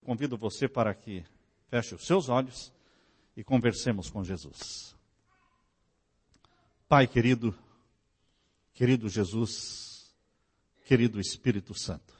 convido você para que feche os seus olhos e conversemos com Jesus. Pai querido, querido Jesus, querido Espírito Santo,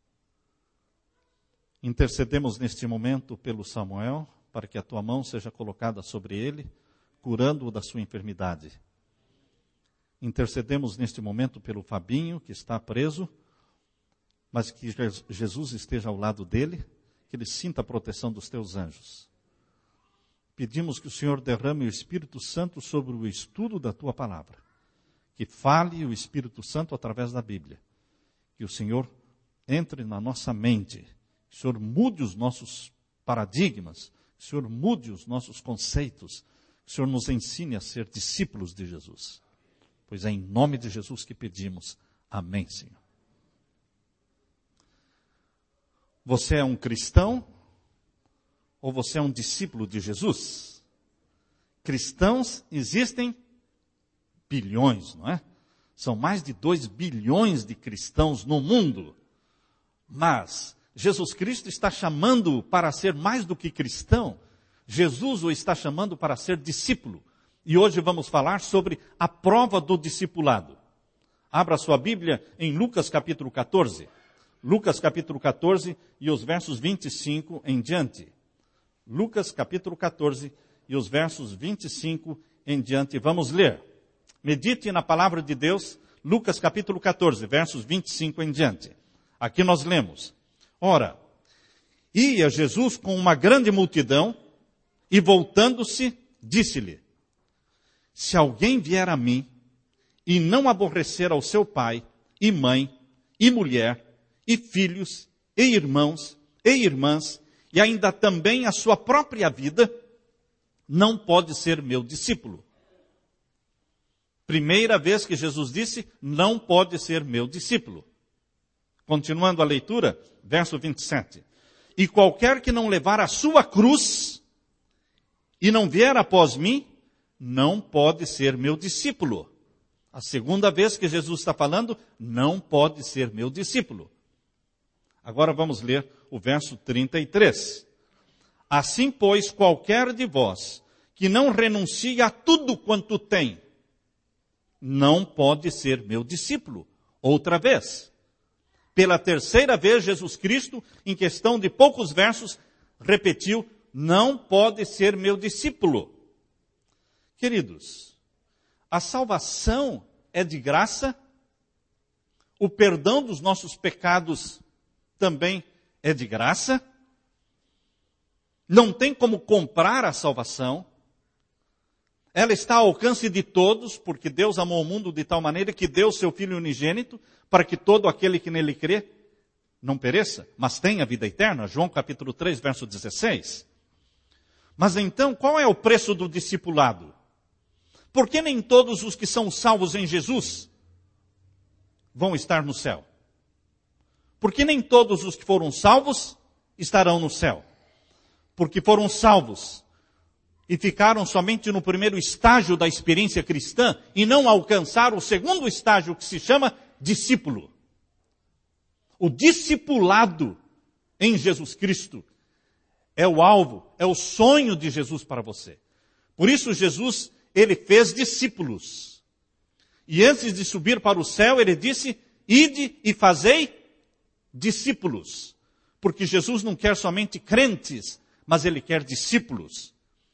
intercedemos neste momento pelo Samuel, para que a tua mão seja colocada sobre ele, curando-o da sua enfermidade. Intercedemos neste momento pelo Fabinho, que está preso, mas que Jesus esteja ao lado dele, que ele sinta a proteção dos teus anjos. Pedimos que o Senhor derrame o Espírito Santo sobre o estudo da tua palavra, que fale o Espírito Santo através da Bíblia, que o Senhor entre na nossa mente, que o Senhor mude os nossos paradigmas, que o Senhor mude os nossos conceitos, que o Senhor nos ensine a ser discípulos de Jesus. Pois é em nome de Jesus que pedimos. Amém, Senhor. Você é um cristão ou você é um discípulo de Jesus? Cristãos existem bilhões, não é? São mais de 2 bilhões de cristãos no mundo. Mas Jesus Cristo está chamando para ser mais do que cristão. Jesus o está chamando para ser discípulo. E hoje vamos falar sobre a prova do discipulado. Abra sua Bíblia em Lucas capítulo 14. Lucas capítulo 14 e os versos 25 em diante. Lucas capítulo 14 e os versos 25 em diante. Vamos ler. Medite na palavra de Deus, Lucas capítulo 14, versos 25 em diante. Aqui nós lemos. Ora, ia Jesus com uma grande multidão e voltando-se, disse-lhe: se alguém vier a mim e não aborrecer ao seu pai e mãe e mulher e filhos e irmãos e irmãs e ainda também a sua própria vida, não pode ser meu discípulo. Primeira vez que Jesus disse, não pode ser meu discípulo. Continuando a leitura, verso 27. E qualquer que não levar a sua cruz e não vier após mim, não pode ser meu discípulo. A segunda vez que Jesus está falando, não pode ser meu discípulo. Agora vamos ler o verso 33. Assim, pois, qualquer de vós que não renuncie a tudo quanto tem, não pode ser meu discípulo. Outra vez. Pela terceira vez, Jesus Cristo, em questão de poucos versos, repetiu, não pode ser meu discípulo. Queridos, a salvação é de graça, o perdão dos nossos pecados também é de graça, não tem como comprar a salvação, ela está ao alcance de todos, porque Deus amou o mundo de tal maneira que deu seu Filho unigênito, para que todo aquele que nele crê não pereça, mas tenha vida eterna. João capítulo 3, verso 16. Mas então, qual é o preço do discipulado? Por que nem todos os que são salvos em Jesus vão estar no céu? Porque nem todos os que foram salvos estarão no céu. Porque foram salvos e ficaram somente no primeiro estágio da experiência cristã e não alcançaram o segundo estágio, que se chama discípulo. O discipulado em Jesus Cristo é o alvo, é o sonho de Jesus para você. Por isso Jesus, ele fez discípulos. E antes de subir para o céu, ele disse, ide e fazei discípulos. Porque Jesus não quer somente crentes, mas ele quer discípulos.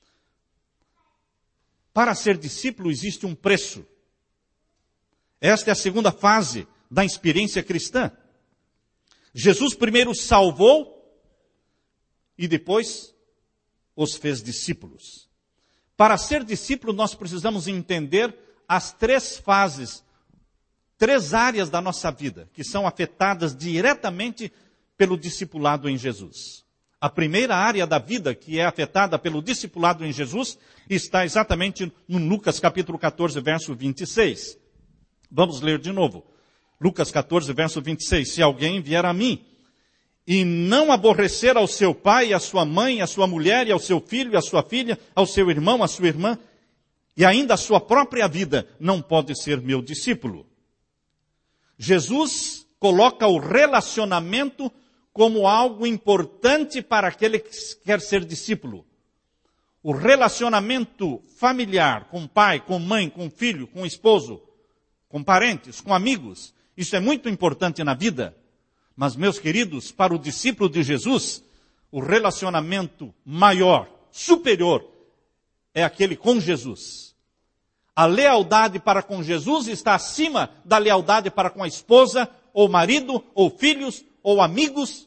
Para ser discípulo existe um preço. Esta é a segunda fase da experiência cristã. Jesus primeiro salvou e depois os fez discípulos. Para ser discípulo, nós precisamos entender as 3 fases, 3 áreas da nossa vida, que são afetadas diretamente pelo discipulado em Jesus. A primeira área da vida que é afetada pelo discipulado em Jesus está exatamente no Lucas capítulo 14, verso 26. Vamos ler de novo. Lucas 14, verso 26. Se alguém vier a mim e não aborrecer ao seu pai, à sua mãe, à sua mulher, e ao seu filho, à sua filha, ao seu irmão, à sua irmã, e ainda a sua própria vida, não pode ser meu discípulo. Jesus coloca o relacionamento como algo importante para aquele que quer ser discípulo. O relacionamento familiar com pai, com mãe, com filho, com esposo, com parentes, com amigos, isso é muito importante na vida. Mas, meus queridos, para o discípulo de Jesus, o relacionamento maior, superior, é aquele com Jesus. A lealdade para com Jesus está acima da lealdade para com a esposa, ou marido, ou filhos, ou amigos.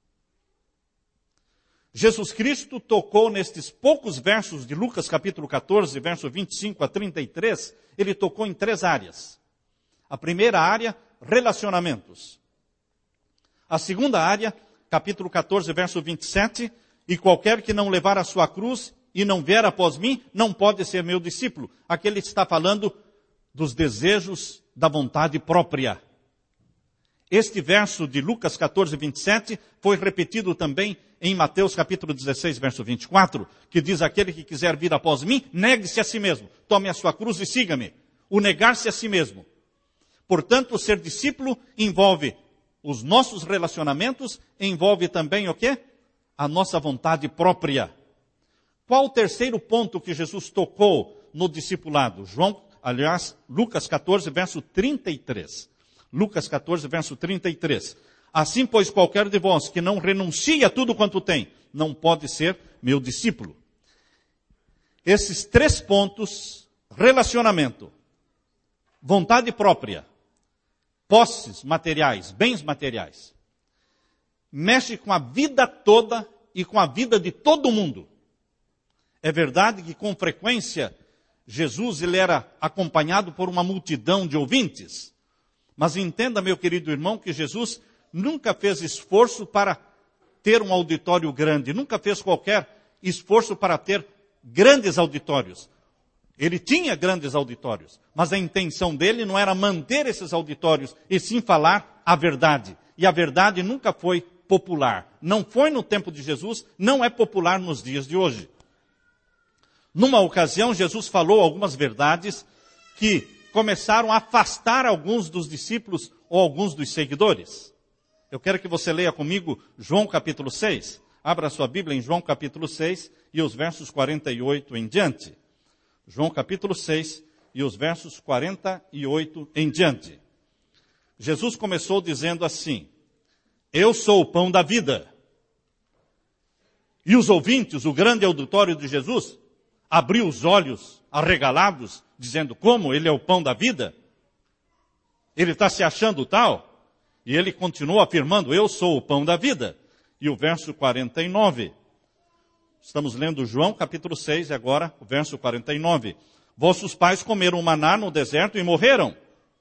Jesus Cristo tocou nestes poucos versos de Lucas capítulo 14, verso 25 a 33, ele tocou em 3 áreas. A primeira área, relacionamentos. A segunda área, capítulo 14, verso 27, e qualquer que não levar a sua cruz e não vier após mim, não pode ser meu discípulo. Aqui ele está falando dos desejos da vontade própria. Este verso de Lucas 14, 27 foi repetido também em Mateus capítulo 16, verso 24, que diz: aquele que quiser vir após mim, negue-se a si mesmo, tome a sua cruz e siga-me. O negar-se a si mesmo. Portanto, ser discípulo envolve os nossos relacionamentos, envolve também o quê? A nossa vontade própria. Qual o terceiro ponto que Jesus tocou no discipulado? Lucas 14, verso 33. Lucas 14, verso 33. Assim, pois, qualquer de vós que não renuncie a tudo quanto tem, não pode ser meu discípulo. Esses 3 pontos, relacionamento, vontade própria, posses materiais, bens materiais, mexe com a vida toda e com a vida de todo mundo. É verdade que com frequência Jesus ele era acompanhado por uma multidão de ouvintes. Mas entenda, meu querido irmão, que Jesus nunca fez esforço para ter um auditório grande, nunca fez qualquer esforço para ter grandes auditórios. Ele tinha grandes auditórios, mas a intenção dele não era manter esses auditórios, e sim falar a verdade. E a verdade nunca foi popular. Não foi no tempo de Jesus, não é popular nos dias de hoje. Numa ocasião, Jesus falou algumas verdades que começaram a afastar alguns dos discípulos ou alguns dos seguidores. Eu quero que você leia comigo João capítulo 6. Abra sua Bíblia em João capítulo 6 e os versos 48 em diante. João capítulo 6 e os versos 48 em diante. Jesus começou dizendo assim: eu sou o pão da vida. E os ouvintes, o grande auditório de Jesus, abriu os olhos arregalados, dizendo: como? Ele é o pão da vida? Ele está se achando tal? E ele continuou afirmando: eu sou o pão da vida. E o verso 49. Estamos lendo João capítulo 6 e agora o verso 49. Vossos pais comeram maná no deserto e morreram.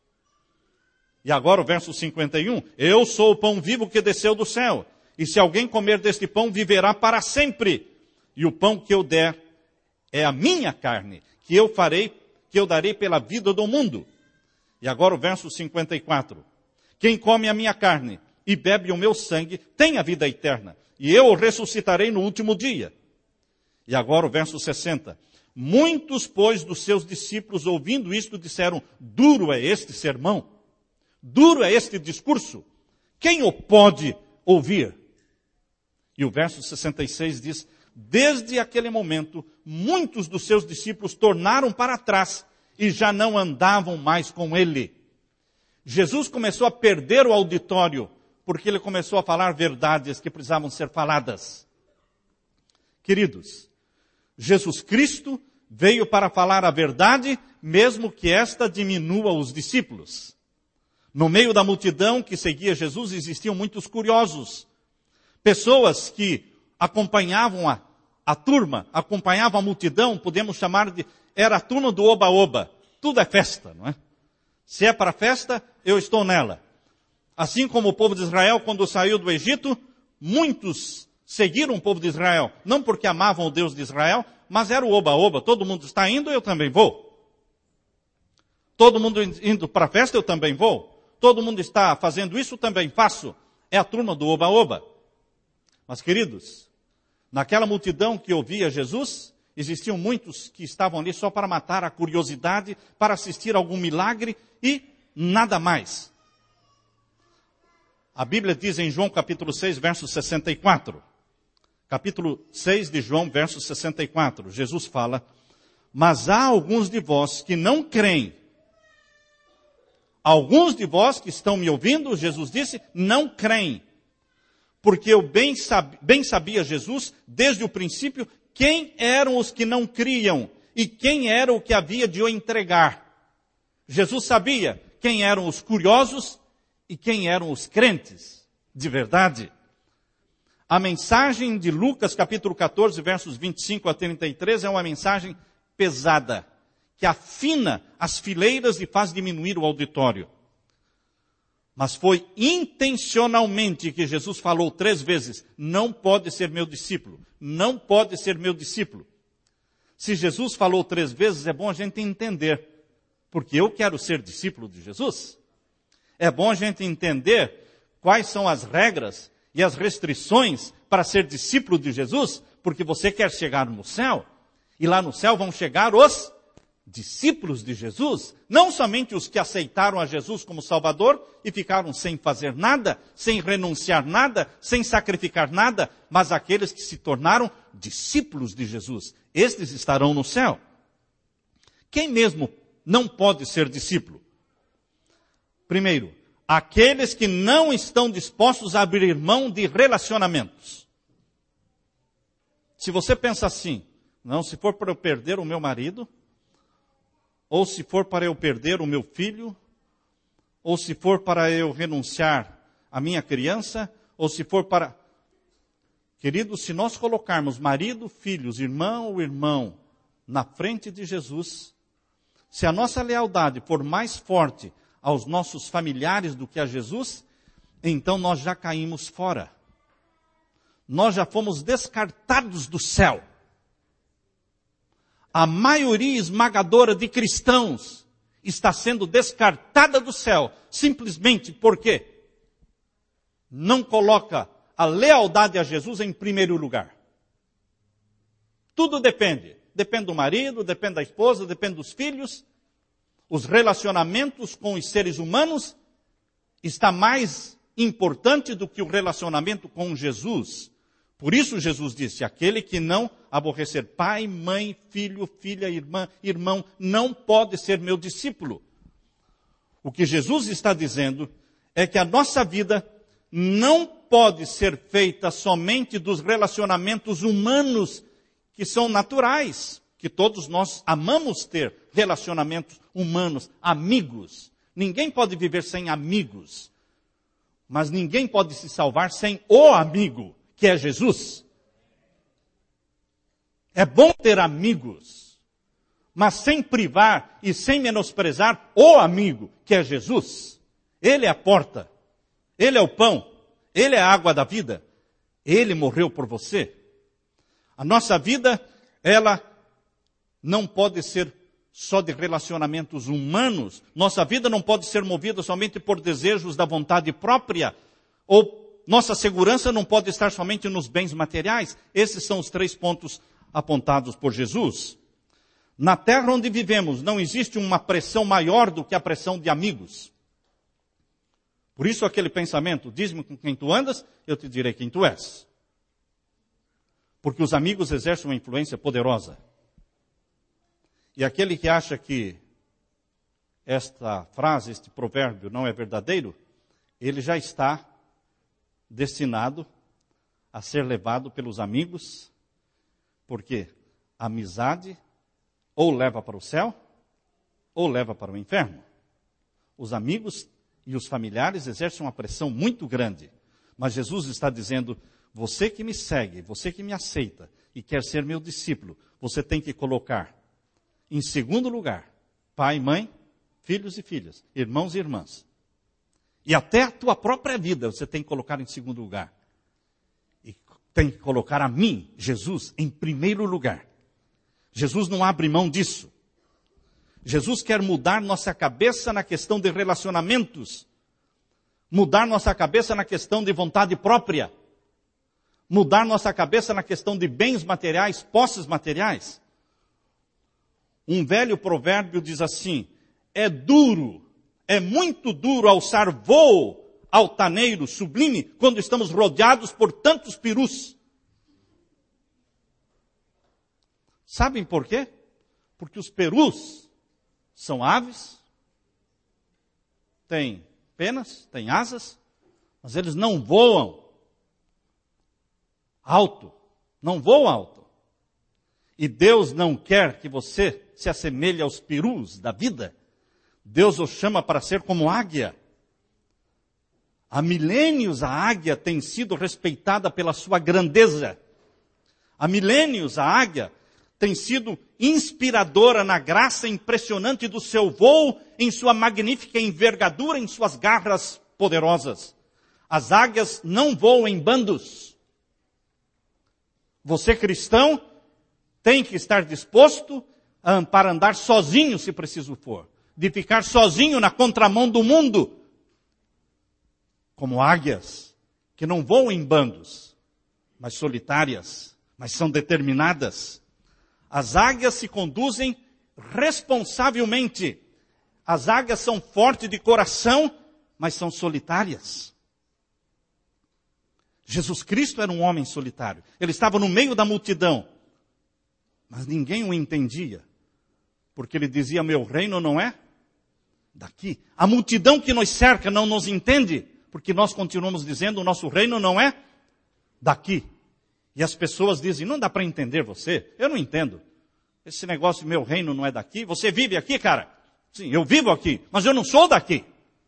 E agora o verso 51. Eu sou o pão vivo que desceu do céu. E se alguém comer deste pão, viverá para sempre. E o pão que eu der é a minha carne, que eu darei pela vida do mundo. E agora o verso 54. Quem come a minha carne e bebe o meu sangue tem a vida eterna, e eu o ressuscitarei no último dia. E agora o verso 60. Muitos, pois, dos seus discípulos, ouvindo isto, disseram: duro é este sermão, duro é este discurso, quem o pode ouvir? E o verso 66 diz: desde aquele momento, muitos dos seus discípulos tornaram para trás e já não andavam mais com ele. Jesus começou a perder o auditório, porque ele começou a falar verdades que precisavam ser faladas. Queridos, Jesus Cristo veio para falar a verdade, mesmo que esta diminua os discípulos. No meio da multidão que seguia Jesus, existiam muitos curiosos. Pessoas que acompanhavam a turma, acompanhavam a multidão, podemos chamar de, era a turma do oba-oba. Tudo é festa, não é? Se é para festa, eu estou nela. Assim como o povo de Israel, quando saiu do Egito, muitos seguiram o povo de Israel, não porque amavam o Deus de Israel, mas era o oba-oba. Todo mundo está indo, eu também vou. Todo mundo indo para a festa, eu também vou. Todo mundo está fazendo isso, eu também faço. É a turma do oba-oba. Mas, queridos, naquela multidão que ouvia Jesus, existiam muitos que estavam ali só para matar a curiosidade, para assistir a algum milagre e nada mais. A Bíblia diz em João capítulo 6, verso 64. Capítulo 6 de João, verso 64. Jesus fala: mas há alguns de vós que não creem. Alguns de vós que estão me ouvindo, Jesus disse, não creem. Porque eu bem sabia Jesus, desde o princípio, quem eram os que não criam e quem era o que havia de o entregar. Jesus sabia quem eram os curiosos e quem eram os crentes de verdade. A mensagem de Lucas, capítulo 14, versos 25 a 33, é uma mensagem pesada, que afina as fileiras e faz diminuir o auditório. Mas foi intencionalmente que Jesus falou 3 vezes, não pode ser meu discípulo, não pode ser meu discípulo. Se Jesus falou 3 vezes, é bom a gente entender, porque eu quero ser discípulo de Jesus. É bom a gente entender quais são as regras e as restrições para ser discípulo de Jesus, porque você quer chegar no céu, e lá no céu vão chegar os discípulos de Jesus, não somente os que aceitaram a Jesus como Salvador e ficaram sem fazer nada, sem renunciar nada, sem sacrificar nada, mas aqueles que se tornaram discípulos de Jesus. Estes estarão no céu. Quem mesmo não pode ser discípulo? Primeiro, aqueles que não estão dispostos a abrir mão de relacionamentos. Se você pensa assim, não, se for para eu perder o meu marido, ou se for para eu perder o meu filho, ou se for para eu renunciar à minha criança, ou se for para... Queridos, se nós colocarmos marido, filhos, irmão ou irmão na frente de Jesus, se a nossa lealdade for mais forte aos nossos familiares do que a Jesus, então nós já caímos fora. Nós já fomos descartados do céu. A maioria esmagadora de cristãos está sendo descartada do céu, simplesmente porque não coloca a lealdade a Jesus em primeiro lugar. Tudo depende. Depende do marido, depende da esposa, depende dos filhos. Os relacionamentos com os seres humanos está mais importante do que o relacionamento com Jesus. Por isso Jesus disse, aquele que não aborrecer pai, mãe, filho, filha, irmã, irmão, não pode ser meu discípulo. O que Jesus está dizendo é que a nossa vida não pode ser feita somente dos relacionamentos humanos que são naturais, que todos nós amamos ter relacionamentos humanos, amigos. Ninguém pode viver sem amigos, mas ninguém pode se salvar sem o amigo, que é Jesus. É bom ter amigos, mas sem privar e sem menosprezar o amigo, que é Jesus. Ele é a porta, Ele é o pão, Ele é a água da vida. Ele morreu por você. A nossa vida, ela não pode ser só de relacionamentos humanos. Nossa vida não pode ser movida somente por desejos da vontade própria, ou nossa segurança não pode estar somente nos bens materiais. Esses são os 3 pontos apontados por Jesus. Na terra onde vivemos, não existe uma pressão maior do que a pressão de amigos. Por isso aquele pensamento, diz-me com quem tu andas, eu te direi quem tu és. Porque os amigos exercem uma influência poderosa. E aquele que acha que esta frase, este provérbio não é verdadeiro, ele já está destinado a ser levado pelos amigos, porque a amizade ou leva para o céu, ou leva para o inferno. Os amigos e os familiares exercem uma pressão muito grande, mas Jesus está dizendo, você que me segue, você que me aceita e quer ser meu discípulo, você tem que colocar em segundo lugar, pai, mãe, filhos e filhas, irmãos e irmãs. E até a tua própria vida você tem que colocar em segundo lugar. E tem que colocar a mim, Jesus, em primeiro lugar. Jesus não abre mão disso. Jesus quer mudar nossa cabeça na questão de relacionamentos. Mudar nossa cabeça na questão de vontade própria. Mudar nossa cabeça na questão de bens materiais, posses materiais. Um velho provérbio diz assim, é muito duro alçar voo altaneiro, sublime, quando estamos rodeados por tantos perus? Sabem por quê? Porque os perus são aves, têm penas, têm asas, mas eles não voam alto, não voam alto. E Deus não quer que você se assemelhe aos perus da vida. Deus o chama para ser como águia. Há milênios a águia tem sido respeitada pela sua grandeza. Há milênios a águia tem sido inspiradora na graça impressionante do seu voo, em sua magnífica envergadura, em suas garras poderosas. As águias não voam em bandos. Você, cristão, tem que estar disposto para andar sozinho, se preciso for. De ficar sozinho na contramão do mundo. Como águias, que não voam em bandos, mas solitárias, mas são determinadas. As águias se conduzem responsavelmente. As águias são fortes de coração, mas são solitárias. Jesus Cristo era um homem solitário. Ele estava no meio da multidão, mas ninguém o entendia, porque ele dizia, meu reino não é daqui. A multidão que nos cerca não nos entende, porque nós continuamos dizendo, o nosso reino não é daqui. E as pessoas dizem, não dá para entender você, eu não entendo. Esse negócio, meu reino não é daqui, você vive aqui, cara? Sim, eu vivo aqui, mas eu não sou daqui.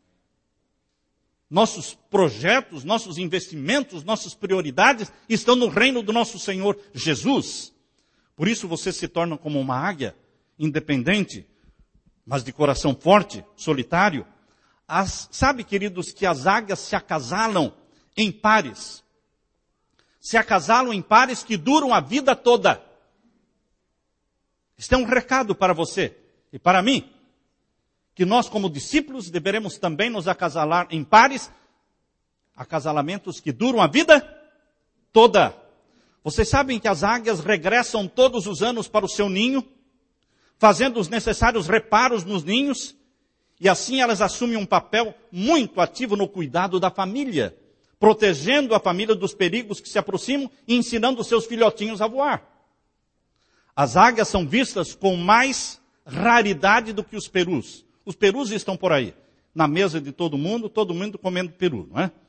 Nossos projetos, nossos investimentos, nossas prioridades estão no reino do nosso Senhor Jesus. Por isso você se torna como uma águia, independente, mas de coração forte, solitário. Sabe, queridos, que as águias se acasalam em pares. Se acasalam em pares que duram a vida toda. Este é um recado para você e para mim. Que nós, como discípulos, deveremos também nos acasalar em pares. Acasalamentos que duram a vida toda. Vocês sabem que as águias regressam todos os anos para o seu ninho, fazendo os necessários reparos nos ninhos, e assim elas assumem um papel muito ativo no cuidado da família, protegendo a família dos perigos que se aproximam e ensinando os seus filhotinhos a voar. As águias são vistas com mais raridade do que os perus. Os perus estão por aí, na mesa de todo mundo comendo peru, não é?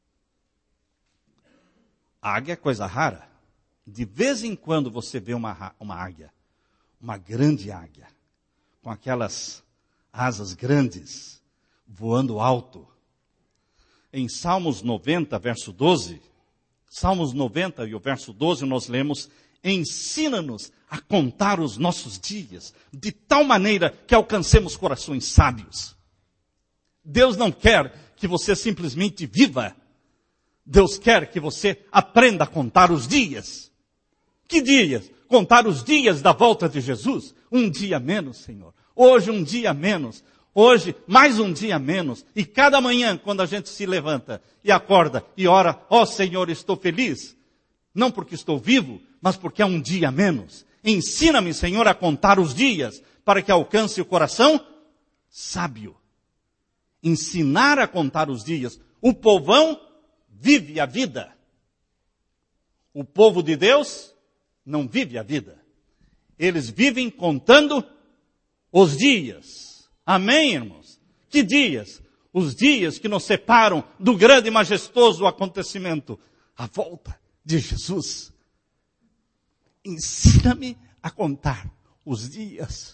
A águia é coisa rara. De vez em quando você vê uma águia, uma grande águia, com aquelas asas grandes, voando alto. Em Salmos 90, verso 12, Salmos 90 e o verso 12 nós lemos, ensina-nos a contar os nossos dias, de tal maneira que alcancemos corações sábios. Deus não quer que você simplesmente viva. Deus quer que você aprenda a contar os dias. Que dias? Contar os dias da volta de Jesus. Um dia menos, Senhor. Hoje um dia menos. Hoje mais um dia menos. E cada manhã, quando a gente se levanta e acorda e ora, ó Senhor, estou feliz. Não porque estou vivo, mas porque é um dia menos. Ensina-me, Senhor, a contar os dias, para que alcance o coração sábio. Ensinar a contar os dias. O povão vive a vida. O povo de Deus não vive a vida. Eles vivem contando os dias. Amém, irmãos? Que dias? Os dias que nos separam do grande e majestoso acontecimento, a volta de Jesus. Ensina-me a contar os dias.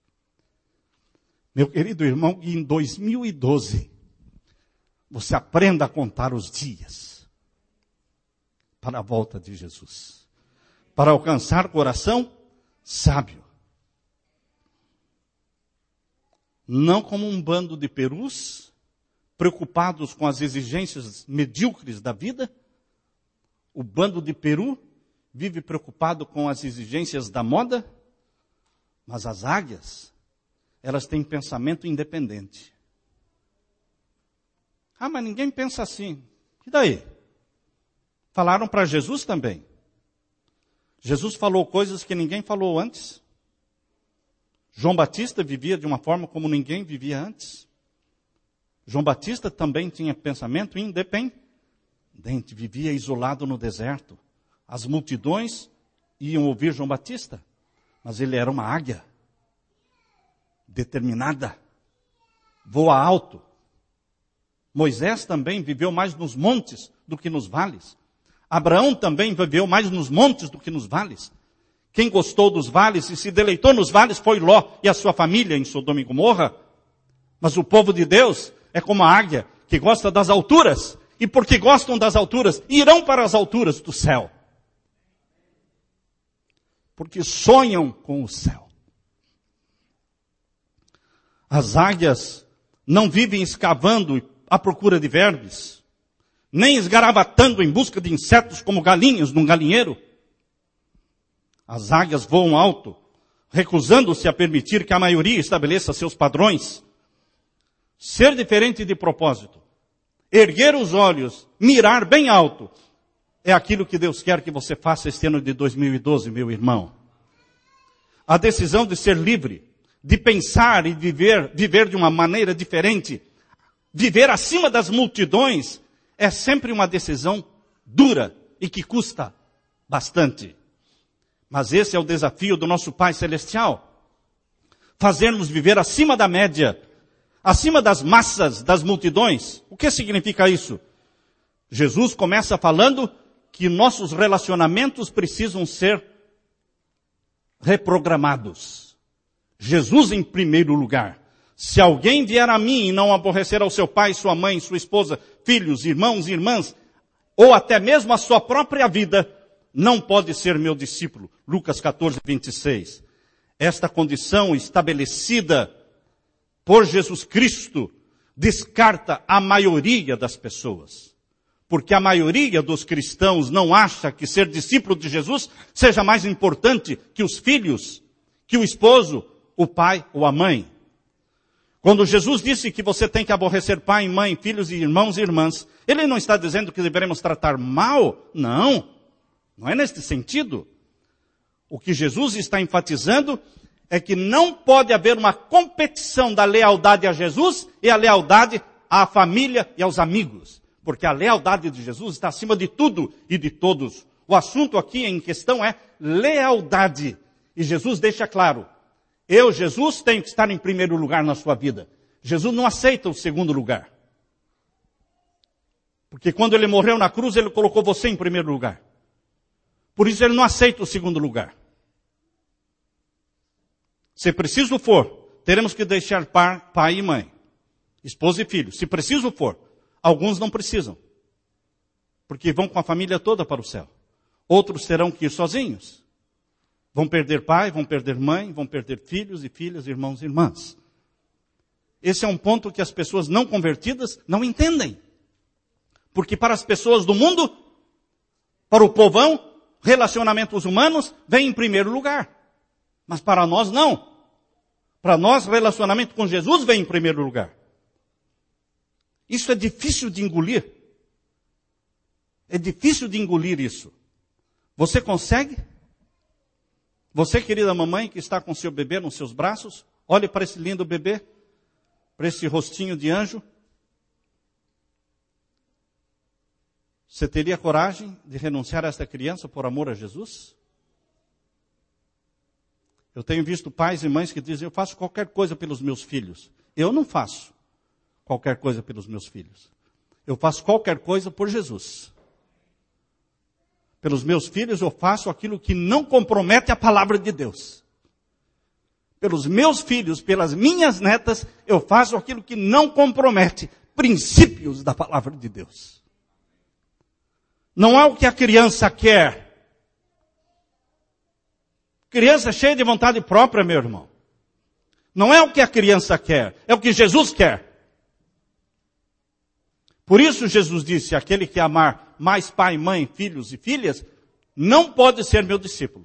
Meu querido irmão, em 2012, você aprenda a contar os dias para a volta de Jesus. Para alcançar coração sábio. Não como um bando de perus, preocupados com as exigências medíocres da vida. O bando de peru vive preocupado com as exigências da moda, mas as águias, elas têm pensamento independente. Ah, mas ninguém pensa assim. E daí? Falaram para Jesus também. Jesus falou coisas que ninguém falou antes. João Batista vivia de uma forma como ninguém vivia antes. João Batista também tinha pensamento independente, vivia isolado no deserto. As multidões iam ouvir João Batista, mas ele era uma águia, determinada, voa alto. Moisés também viveu mais nos montes do que nos vales. Abraão também viveu mais nos montes do que nos vales. Quem gostou dos vales e se deleitou nos vales foi Ló e a sua família em Sodoma e Gomorra. Mas o povo de Deus é como a águia que gosta das alturas. E porque gostam das alturas, irão para as alturas do céu. Porque sonham com o céu. As águias não vivem escavando à procura de vermes, nem esgaravatando em busca de insetos como galinhas num galinheiro. As águias voam alto, recusando-se a permitir que a maioria estabeleça seus padrões. Ser diferente de propósito, erguer os olhos, mirar bem alto, é aquilo que Deus quer que você faça este ano de 2012, meu irmão. A decisão de ser livre, de pensar e viver de uma maneira diferente, viver acima das multidões, é sempre uma decisão dura e que custa bastante. Mas esse é o desafio do nosso Pai Celestial. Fazermos viver acima da média, acima das massas, das multidões. O que significa isso? Jesus começa falando que nossos relacionamentos precisam ser reprogramados. Jesus em primeiro lugar. Se alguém vier a mim e não aborrecer ao seu pai, sua mãe, sua esposa, filhos, irmãos e irmãs, ou até mesmo a sua própria vida, não pode ser meu discípulo. Lucas 14, 26. Esta condição estabelecida por Jesus Cristo descarta a maioria das pessoas. Porque a maioria dos cristãos não acha que ser discípulo de Jesus seja mais importante que os filhos, que o esposo, o pai ou a mãe. Quando Jesus disse que você tem que aborrecer pai, mãe, filhos e irmãos e irmãs, ele não está dizendo que devemos tratar mal. Não. Não é nesse sentido. O que Jesus está enfatizando é que não pode haver uma competição da lealdade a Jesus e a lealdade à família e aos amigos. Porque a lealdade de Jesus está acima de tudo e de todos. O assunto aqui em questão é lealdade. E Jesus deixa claro, eu, Jesus, tenho que estar em primeiro lugar na sua vida. Jesus não aceita o segundo lugar. Porque quando ele morreu na cruz, ele colocou você em primeiro lugar. Por isso ele não aceita o segundo lugar. Se preciso for, teremos que deixar pai e mãe, esposa e filho. Se preciso for, alguns não precisam. Porque vão com a família toda para o céu. Outros terão que ir sozinhos. Vão perder pai, vão perder mãe, vão perder filhos e filhas, irmãos e irmãs. Esse é um ponto que as pessoas não convertidas não entendem. Porque para as pessoas do mundo, para o povão, relacionamentos humanos vêm em primeiro lugar. Mas para nós não. Para nós, relacionamento com Jesus vem em primeiro lugar. Isso é difícil de engolir. É difícil de engolir isso. Você consegue? Você, querida mamãe, que está com seu bebê nos seus braços, olhe para esse lindo bebê, para esse rostinho de anjo. Você teria coragem de renunciar a esta criança por amor a Jesus? Eu tenho visto pais e mães que dizem, eu faço qualquer coisa pelos meus filhos. Eu não faço qualquer coisa pelos meus filhos. Eu faço qualquer coisa por Jesus. Pelos meus filhos eu faço aquilo que não compromete a palavra de Deus. Pelos meus filhos, pelas minhas netas, eu faço aquilo que não compromete princípios da palavra de Deus. Não é o que a criança quer. Criança cheia de vontade própria, meu irmão. Não é o que a criança quer, é o que Jesus quer. Por isso Jesus disse, aquele que amar mais pai, mãe, filhos e filhas, não pode ser meu discípulo.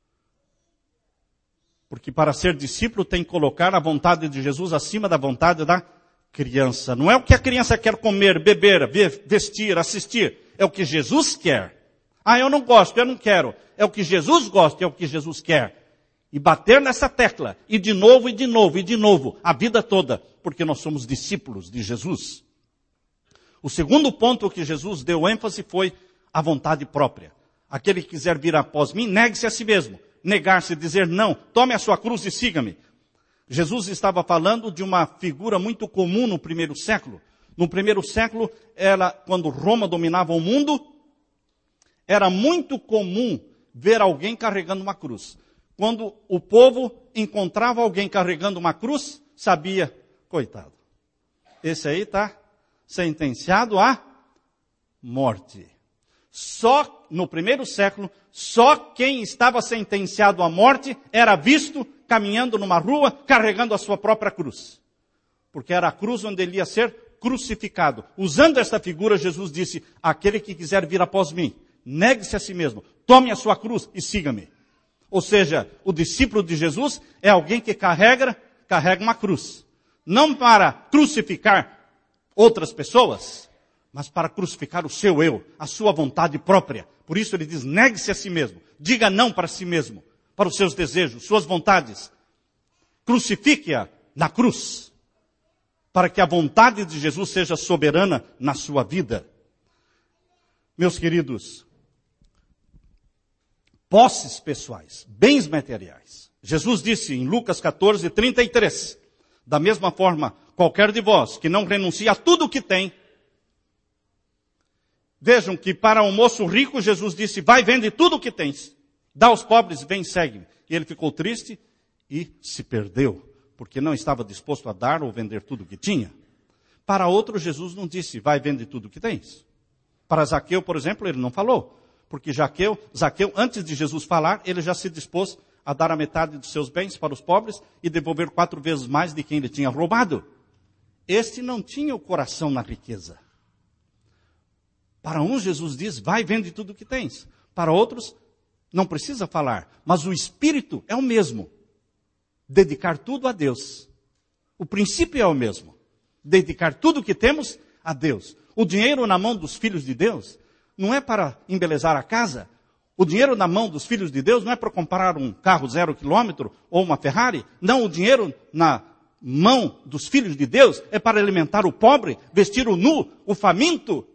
Porque para ser discípulo tem que colocar a vontade de Jesus acima da vontade da criança. Não é o que a criança quer comer, beber, vestir, assistir. É o que Jesus quer. Ah, eu não gosto, eu não quero. É o que Jesus gosta, é o que Jesus quer. E bater nessa tecla, e de novo, e de novo, e de novo, a vida toda, porque nós somos discípulos de Jesus. O segundo ponto que Jesus deu ênfase foi a vontade própria. Aquele que quiser vir após mim, negue-se a si mesmo. Negar-se, dizer não, tome a sua cruz e siga-me. Jesus estava falando de uma figura muito comum no primeiro século. No primeiro século, quando Roma dominava o mundo, era muito comum ver alguém carregando uma cruz. Quando o povo encontrava alguém carregando uma cruz, sabia, coitado, esse aí está sentenciado à morte. Só no primeiro século, só quem estava sentenciado à morte era visto caminhando numa rua, carregando a sua própria cruz. Porque era a cruz onde ele ia ser crucificado. Usando esta figura, Jesus disse, aquele que quiser vir após mim, negue-se a si mesmo, tome a sua cruz e siga-me. Ou seja, o discípulo de Jesus é alguém que carrega uma cruz. Não para crucificar outras pessoas, mas para crucificar o seu eu, a sua vontade própria. Por isso ele diz, negue-se a si mesmo. Diga não para si mesmo, para os seus desejos, suas vontades. Crucifique-a na cruz, para que a vontade de Jesus seja soberana na sua vida. Meus queridos, posses pessoais, bens materiais. Jesus disse em Lucas 14, 33, da mesma forma, qualquer de vós que não renuncie a tudo o que tem. Vejam que para um moço rico, Jesus disse, vai, vende tudo o que tens. Dá aos pobres, vem, segue-me. E ele ficou triste e se perdeu, porque não estava disposto a dar ou vender tudo o que tinha. Para outro, Jesus não disse, vai, vende tudo o que tens. Para Zaqueu, por exemplo, ele não falou. Porque Zaqueu, antes de Jesus falar, ele já se dispôs a dar a metade dos seus bens para os pobres e devolver 4 vezes mais de quem ele tinha roubado. Este não tinha o coração na riqueza. Para uns, Jesus diz, vai, vende tudo o que tens. Para outros, não precisa falar. Mas o espírito é o mesmo. Dedicar tudo a Deus. O princípio é o mesmo. Dedicar tudo o que temos a Deus. O dinheiro na mão dos filhos de Deus não é para embelezar a casa. O dinheiro na mão dos filhos de Deus não é para comprar um carro 0 quilômetro ou uma Ferrari. Não, o dinheiro na mão dos filhos de Deus é para alimentar o pobre, vestir o nu, o faminto.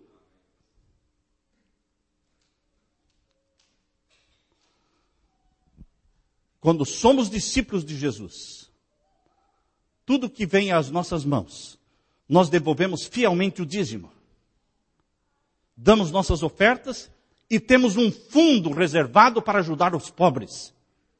Quando somos discípulos de Jesus, tudo que vem às nossas mãos, nós devolvemos fielmente o dízimo. Damos nossas ofertas e temos um fundo reservado para ajudar os pobres.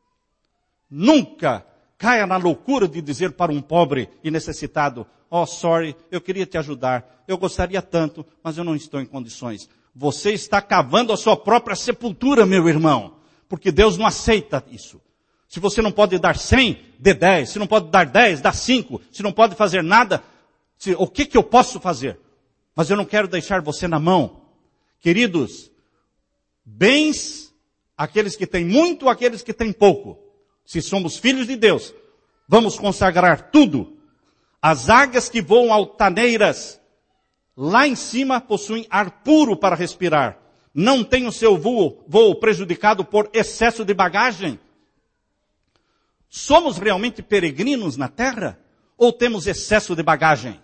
Nunca caia na loucura de dizer para um pobre e necessitado, sorry, eu queria te ajudar, eu gostaria tanto, mas eu não estou em condições. Você está cavando a sua própria sepultura, meu irmão, porque Deus não aceita isso. Se você não pode dar 100, dê 10. Se não pode dar 10, dá 5. Se não pode fazer nada, o que eu posso fazer? Mas eu não quero deixar você na mão. Queridos, bens, aqueles que têm muito, aqueles que têm pouco. Se somos filhos de Deus, vamos consagrar tudo. As águias que voam altaneiras, lá em cima possuem ar puro para respirar. Não tem o seu voo prejudicado por excesso de bagagem. Somos realmente peregrinos na terra? Ou temos excesso de bagagem?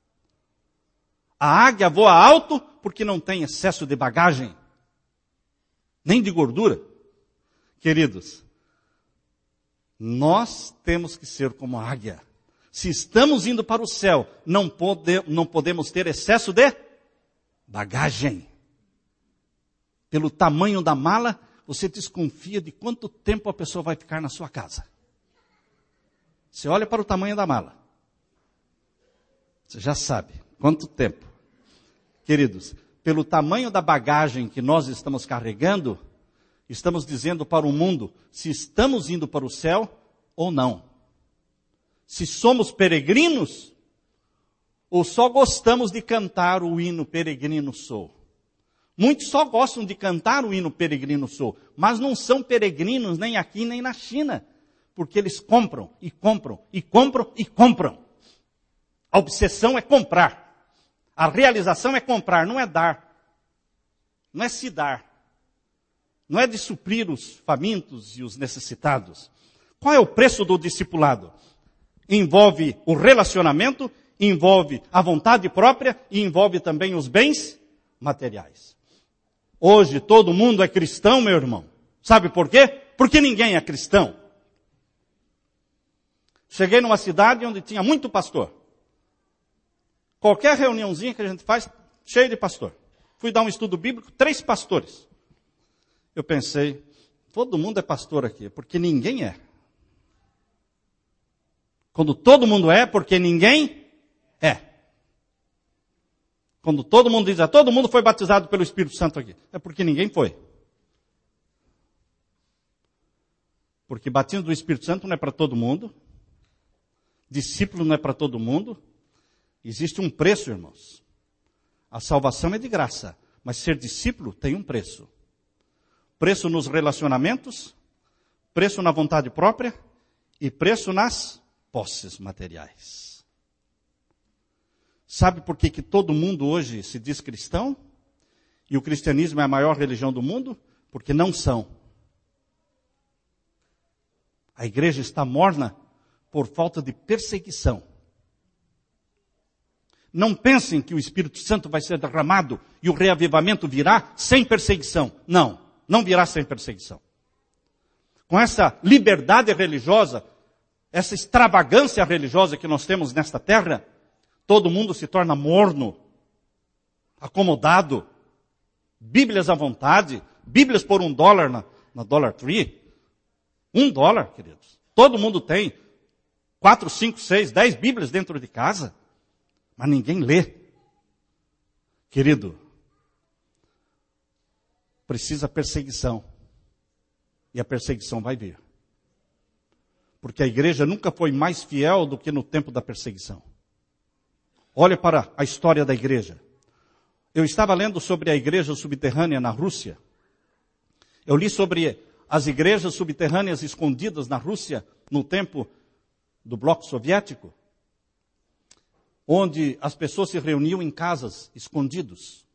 A águia voa alto porque não tem excesso de bagagem, nem de gordura. Queridos, nós temos que ser como a águia. Se estamos indo para o céu, não podemos ter excesso de bagagem. Pelo tamanho da mala, você desconfia de quanto tempo a pessoa vai ficar na sua casa. Você olha para o tamanho da mala. Você já sabe quanto tempo. Queridos, pelo tamanho da bagagem que nós estamos carregando, estamos dizendo para o mundo se estamos indo para o céu ou não. Se somos peregrinos ou só gostamos de cantar o hino Peregrino Sou. Muitos só gostam de cantar o hino Peregrino Sou, mas não são peregrinos nem aqui nem na China. Porque eles compram, e compram, e compram, e compram. A obsessão é comprar. A realização é comprar, não é dar. Não é se dar. Não é de suprir os famintos e os necessitados. Qual é o preço do discipulado? Envolve o relacionamento, envolve a vontade própria e envolve também os bens materiais. Hoje todo mundo é cristão, meu irmão. Sabe por quê? Porque ninguém é cristão. Cheguei numa cidade onde tinha muito pastor. Qualquer reuniãozinha que a gente faz, cheio de pastor. Fui dar um estudo bíblico, 3 pastores. Eu pensei, todo mundo é pastor aqui, porque ninguém é. Quando todo mundo é, porque ninguém é. Quando todo mundo diz, todo mundo foi batizado pelo Espírito Santo aqui, é porque ninguém foi. Porque batismo do Espírito Santo não é para todo mundo. Discípulo não é para todo mundo. Existe um preço, irmãos. A salvação é de graça, mas ser discípulo tem um preço. Preço nos relacionamentos, preço na vontade própria e preço nas posses materiais. Sabe por que todo mundo hoje se diz cristão? E o cristianismo é a maior religião do mundo? Porque não são. A igreja está morna por falta de perseguição. Não pensem que o Espírito Santo vai ser derramado e o reavivamento virá sem perseguição. Não, não virá sem perseguição. Com essa liberdade religiosa, essa extravagância religiosa que nós temos nesta terra, todo mundo se torna morno, acomodado, Bíblias à vontade, Bíblias por $1 na Dollar Tree. $1, queridos. Todo mundo tem 4, 5, 6, 10 Bíblias dentro de casa, mas ninguém lê. Querido, precisa perseguição. E a perseguição vai vir. Porque a igreja nunca foi mais fiel do que no tempo da perseguição. Olhe para a história da igreja. Eu estava lendo sobre a igreja subterrânea na Rússia. Eu li sobre as igrejas subterrâneas escondidas na Rússia no tempo do bloco soviético, onde as pessoas se reuniam em casas, escondidos.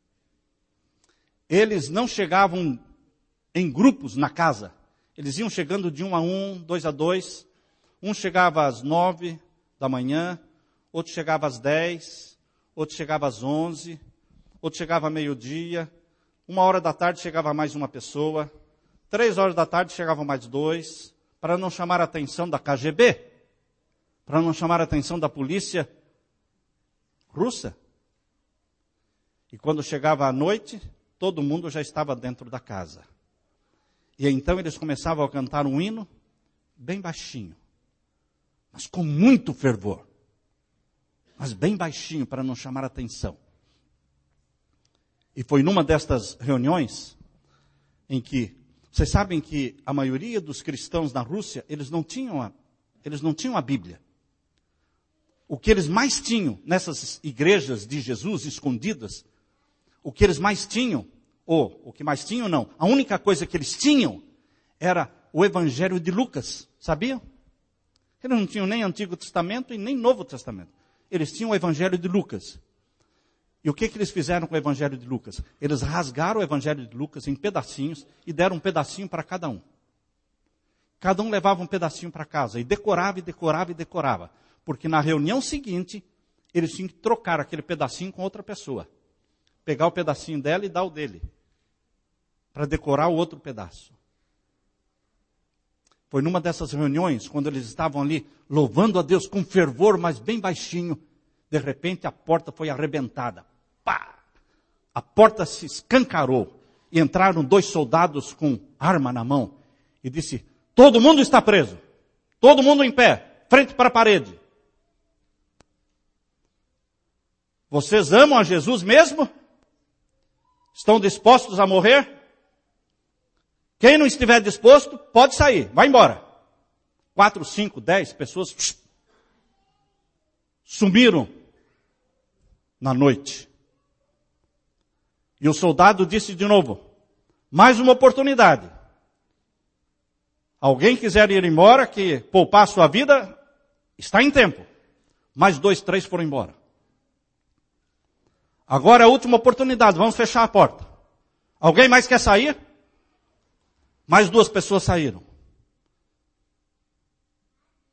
Eles não chegavam em grupos na casa. Eles iam chegando de 1 a 1, 2 a 2. Um chegava às 9 da manhã, outro chegava às 10, outro chegava às 11, outro chegava a meio-dia. 1h da tarde chegava mais uma pessoa. 3h da tarde chegavam mais 2, para não chamar a atenção da KGB, para não chamar a atenção da polícia russa. E quando chegava a noite, todo mundo já estava dentro da casa. E então eles começavam a cantar um hino bem baixinho, mas com muito fervor. Mas bem baixinho, para não chamar a atenção. E foi numa destas reuniões em que, vocês sabem que a maioria dos cristãos na Rússia, eles não tinham a Bíblia. O que eles mais tinham nessas igrejas de Jesus escondidas, o que eles mais tinham, a única coisa que eles tinham era o Evangelho de Lucas, sabiam? Eles não tinham nem Antigo Testamento e nem Novo Testamento. Eles tinham o Evangelho de Lucas. E o que eles fizeram com o Evangelho de Lucas? Eles rasgaram o Evangelho de Lucas em pedacinhos e deram um pedacinho para cada um. Cada um levava um pedacinho para casa e decorava, e decorava, e decorava. Porque na reunião seguinte, eles tinham que trocar aquele pedacinho com outra pessoa. Pegar o pedacinho dela e dar o dele. Para decorar o outro pedaço. Foi numa dessas reuniões, quando eles estavam ali louvando a Deus com fervor, mas bem baixinho. De repente a porta foi arrebentada. Pá! A porta se escancarou. E entraram 2 soldados com arma na mão. E disse, todo mundo está preso. Todo mundo em pé, frente para a parede. Vocês amam a Jesus mesmo? Estão dispostos a morrer? Quem não estiver disposto, pode sair, vai embora. 4, 5, 10 pessoas sumiram na noite. E o soldado disse de novo, mais uma oportunidade. Alguém quiser ir embora, que poupar a sua vida, está em tempo. Mais 2, 3 foram embora. Agora é a última oportunidade, vamos fechar a porta. Alguém mais quer sair? Mais 2 pessoas saíram.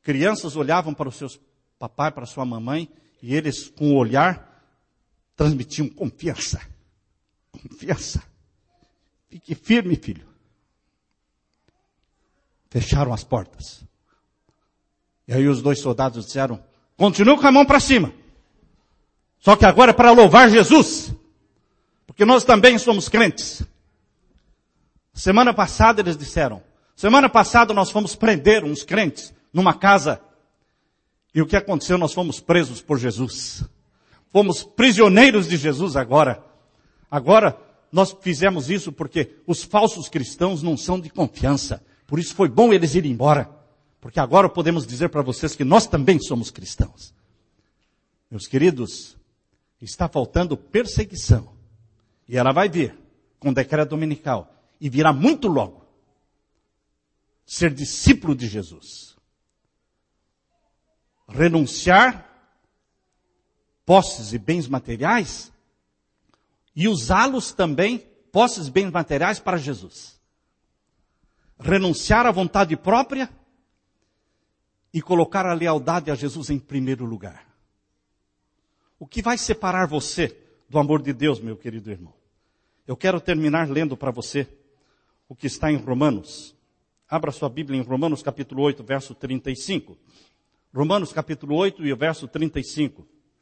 Crianças olhavam para os seus papai, para sua mamãe, e eles, com o olhar, transmitiam confiança. Confiança. Fique firme, filho. Fecharam as portas. E aí os 2 soldados disseram, continue com a mão para cima. Só que agora é para louvar Jesus. Porque nós também somos crentes. Semana passada eles disseram, semana passada nós fomos prender uns crentes numa casa. E o que aconteceu? Nós fomos presos por Jesus. Fomos prisioneiros de Jesus agora. Agora nós fizemos isso porque os falsos cristãos não são de confiança. Por isso foi bom eles irem embora. Porque agora podemos dizer para vocês que nós também somos cristãos. Meus queridos, está faltando perseguição. E ela vai vir com decreto dominical. E virá muito logo. Ser discípulo de Jesus. Renunciar posses e bens materiais. E usá-los também, posses e bens materiais, para Jesus. Renunciar à vontade própria. E colocar a lealdade a Jesus em primeiro lugar. O que vai separar você do amor de Deus, meu querido irmão? Eu quero terminar lendo para você o que está em Romanos. Abra sua Bíblia em Romanos capítulo 8, verso 35. Romanos capítulo 8 e o verso 35.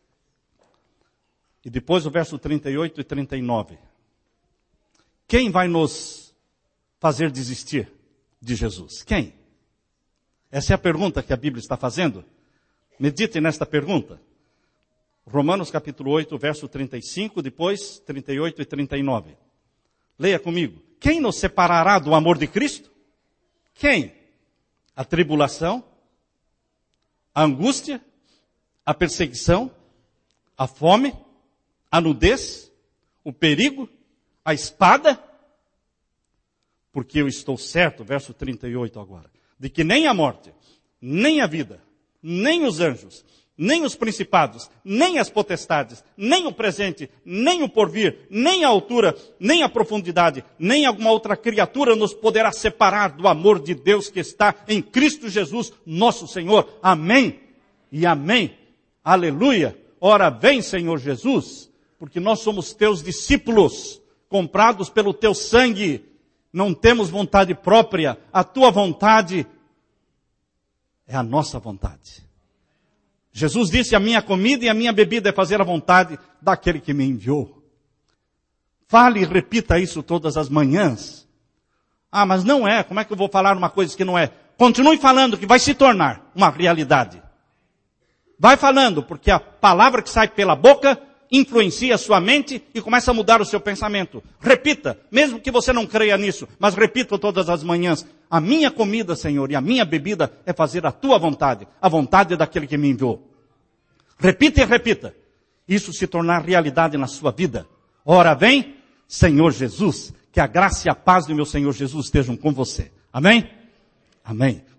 E depois o verso 38 e 39. Quem vai nos fazer desistir de Jesus? Quem? Essa é a pergunta que a Bíblia está fazendo. Medite nesta pergunta. Romanos capítulo 8, verso 35, depois 38 e 39. Leia comigo. Quem nos separará do amor de Cristo? Quem? A tribulação, a angústia, a perseguição, a fome, a nudez, o perigo, a espada? Porque eu estou certo, verso 38 agora, de que nem a morte, nem a vida, nem os anjos, nem os principados, nem as potestades, nem o presente, nem o porvir, nem a altura, nem a profundidade, nem alguma outra criatura nos poderá separar do amor de Deus que está em Cristo Jesus, nosso Senhor. Amém e amém. Aleluia. Ora vem, Senhor Jesus, porque nós somos teus discípulos, comprados pelo teu sangue. Não temos vontade própria. A tua vontade é a nossa vontade. Jesus disse, a minha comida e a minha bebida é fazer a vontade daquele que me enviou. Fale e repita isso todas as manhãs. Ah, mas não é. Como é que eu vou falar uma coisa que não é? Continue falando que vai se tornar uma realidade. Vai falando, porque a palavra que sai pela boca influencia a sua mente e começa a mudar o seu pensamento. Repita, mesmo que você não creia nisso, mas repita todas as manhãs. A minha comida, Senhor, e a minha bebida é fazer a tua vontade, a vontade daquele que me enviou. Repita e repita. Isso se tornar realidade na sua vida. Ora vem, Senhor Jesus, que a graça e a paz do meu Senhor Jesus estejam com você. Amém? Amém.